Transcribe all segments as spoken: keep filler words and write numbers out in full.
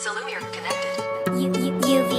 Salumir connected. U U UV.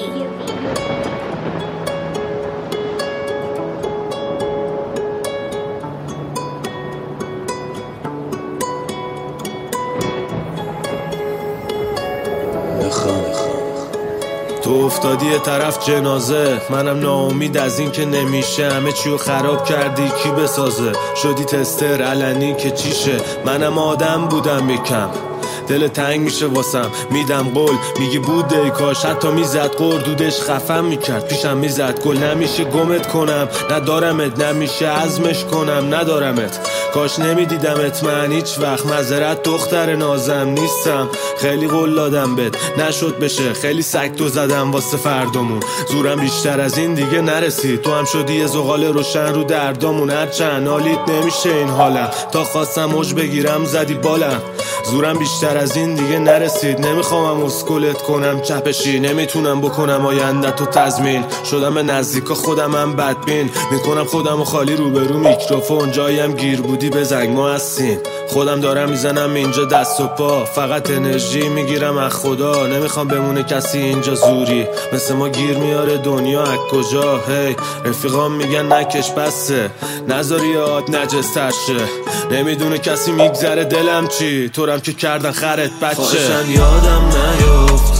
تو افتادی یه طرف جنازه، منم ناامید از این که نمیشه، همه چیو خراب کردی کی بسازه، شدی تستر علنی که چیشه، منم آدم بودم یکم دل تنگ میشه واسم، میدم قول میگی بوده ای کاش، حتی میزد قردودش خفم میکرد، پیشم میزد گل نمیشه گمت کنم، ندارمت نمیشه عزمش کنم، ندارمت کاش نمیدیدمت من هیچ وقت، معذرت دختر نازم نیستم، خیلی قول دادم بهت نشد بشه، خیلی سکتو زدم واسه فردامون، زورم بیشتر از این دیگه نرسید، تو هم شدی یه زغال روشن رو دردامون، هرچند حالیت نمیشه این حالم، تا خواستم موج بگیرم زدی بالم، زورم بیشتر از این دیگه نرسید، نمیخوامم اسکلت کنم چپشی، نمیتونم بکنم آینده تو تضمین، شدم به نزدیکا خودمم بدبین، میکنم خودم و خالی روبرو میکروفون، جاییم گیر بودی به زنگ ما هستین، خودم دارم میزنم اینجا دست و پا، فقط انرژی میگیرم از خدا، نمیخوام بمونه کسی اینجا زوری، مثل ما گیر میاره دنیا از کجا، هی رفیقام میگن نکش بسه، نذاری یاد نجستر شه، نمیدونه کسی میگذره دلم چی، تورم که کردن خرت بچه، خواهشن یادم نیفت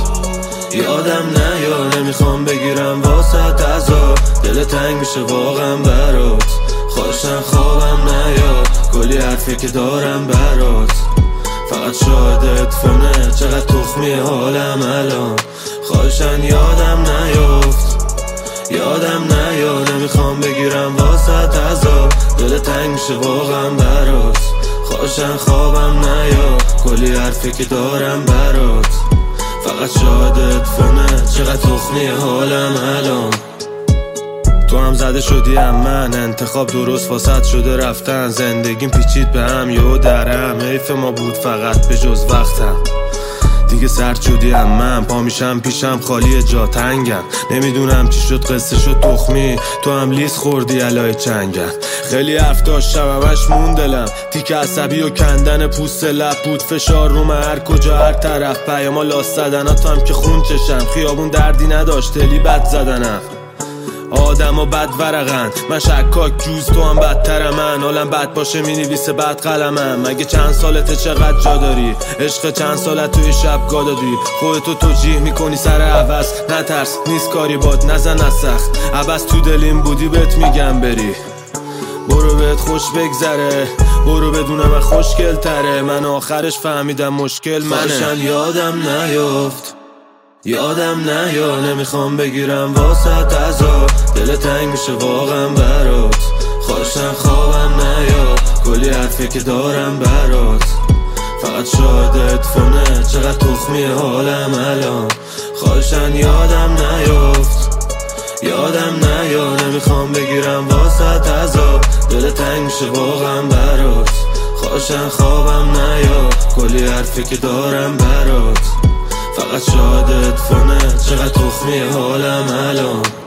یادم نیا، نمیخوام بگیرم واسه تزا، دل تنگ میشه واقعا برات، خواهشن خوابم نیاد، کلی حرفی که دارم برات، فقط شاهدت فونه، چقدر تخمی حالم الان، خواهشن یادم نیفت یادم نیا، نمیخوام بگیرم واسه تزا، دل تنگ میشه واقعا برات، خواهشن خوابم نیا، کلی حرفی که دارم برات، فقط شاهدت فونه، چقدر تخمی حالم الان، تو هم زده شدی هم من، انتخاب درست واسط شده رفتن، زندگیم پیچید به هم یهو درم، حیف ما بود فقط به جز وقتم، دیگه سرد شدی هم من، پا میشم پیشم خالی جا تنگم، نمیدونم چی شد قصه شد تخمی، تو هم لیز خوردی علای چنگم، خیلی حرف داشتم همش مون دلم، تیک عصبی و کندن پوست لب بود، فشار روم هر کجا هر طرف، پیاما لاس زدنات هم که خون چشم، خیابون دردی نداشت دلی بد زدنم، آدم و بد ورقن، من شکاک جوز تو هم بدتر من، حالم بد باشه می نویسه بد قلمم، مگه چند سالته چقدر جا داری، عشق چند سالت توی شب گا دادی، خودتو توجیه میکنی سر عوض، نترس نیست کاری باد نزن از سخت، عباس تو دلیم بودی بهت میگم بری، برو بهت خوش بگذره، برو بدونم من خوشگل تره، من آخرش فهمیدم مشکل منه، خواهشن یادم نیفت یادم نیا، نمیخوام بگیرم واسه تزا، دل تنگ میشه واقعا برات، خواهشن خوابم نیا، کلی حرفی که دارم برات، فقط شاهدت فونه، چقدر تخمی حالم الان، خواهشن یادم نیفت یادم نیا، نمیخوام بگیرم واسه تزا، دل تنگ میشه واقعا برات، خواهشن خوابم نیا، کلی حرفی که دارم برات، فقط شاهدت فونه، چقدر تخمی حالم الان.